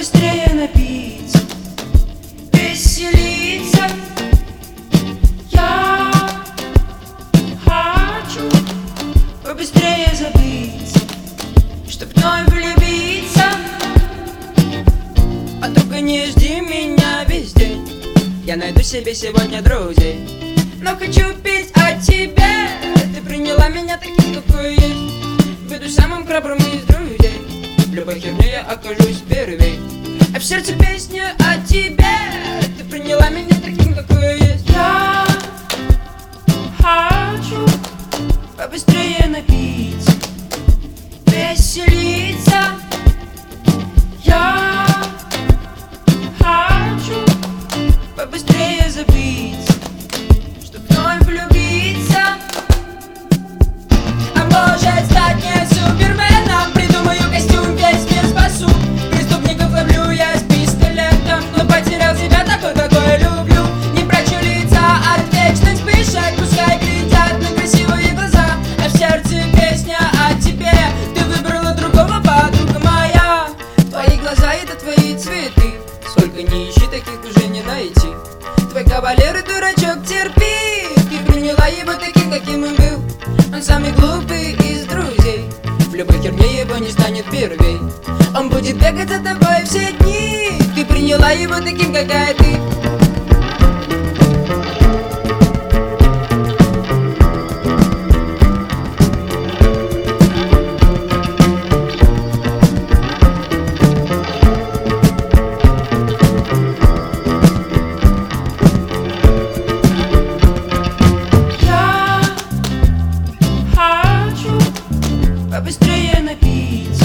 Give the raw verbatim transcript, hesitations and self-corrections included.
побыстрее напиться, веселиться. Я хочу побыстрее забыться, чтоб вновь влюбиться. А только не жди меня весь день, я найду себе сегодня друзей. Но хочу петь о тебе, ты приняла меня таким, какой есть. Буду самым храбрым из друзей, в любой херне я окажусь первей. А в сердце песня о тебе, ты приняла меня таким, какой есть. Я хочу побыстрее напиться, веселиться. Я хочу побыстрее забыться, чтоб вновь влюбиться. А может стать не суперменом, придумаю костюм, весь мир спасу. Преступников ловлю я с пистолетом, но потерял себя такой, какой люблю. Не прячу лица от вечных вспышек, пускай глядят на красивые глаза. А в сердце песня о тебе, ты выбрала другого, подруга моя. Твои глаза — это твои цветы, сколько не ищи, таких уже не найти. Твой кавалер и дурачок терпи, ты приняла его таким, каким он был. Он самый глупый из друзей, в любой херне его не станет первей. Он будет бегать за тобой все дни, ты приняла его таким, какая ты. Побыстрее напиться,